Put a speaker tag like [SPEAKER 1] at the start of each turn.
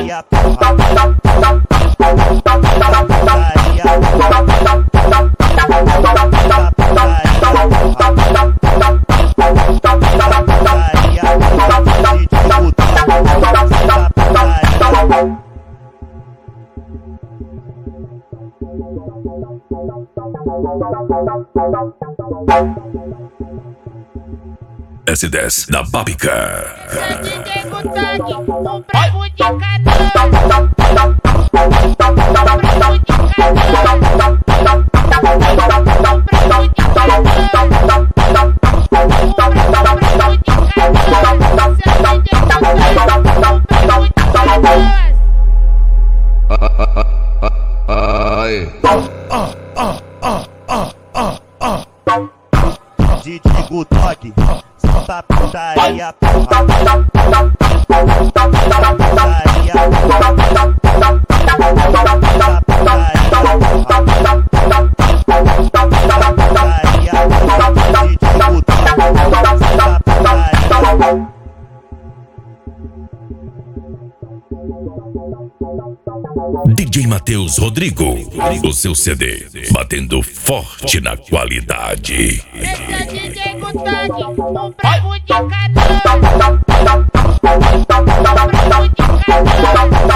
[SPEAKER 1] putaria, porra.
[SPEAKER 2] S10 da Babica.
[SPEAKER 3] DJ Gutag, o brabo de canal.
[SPEAKER 1] DJ Gutag, samba putaria, porra.
[SPEAKER 2] DJ Matheus Rodrigo, o seu CD, batendo forte na qualidade.
[SPEAKER 3] Esse é DJ Gutag, o brabo de canal.